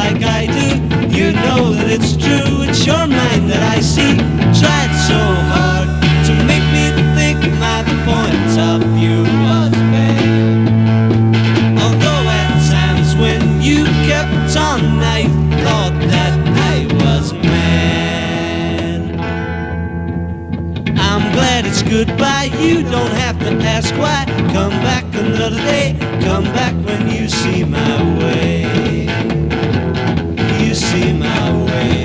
like I do. You know that it's true, it's your mind that I see. Tried so hard to make me think my point of view was bad. Although at times when you kept on, I thought that I was mad. I'm glad it's goodbye, you don't have to ask why. Come back another day, come back when you see my way. You see my way.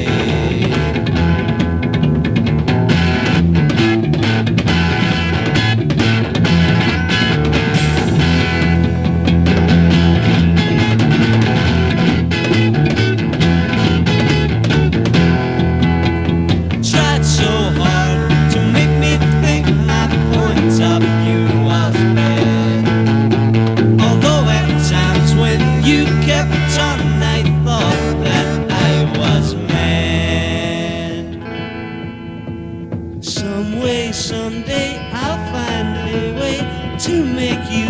Tried so hard to make me think my point of view was bad. Although at times when you kept on, I thought that I was mad. Some way, someday, I'll find a way to make you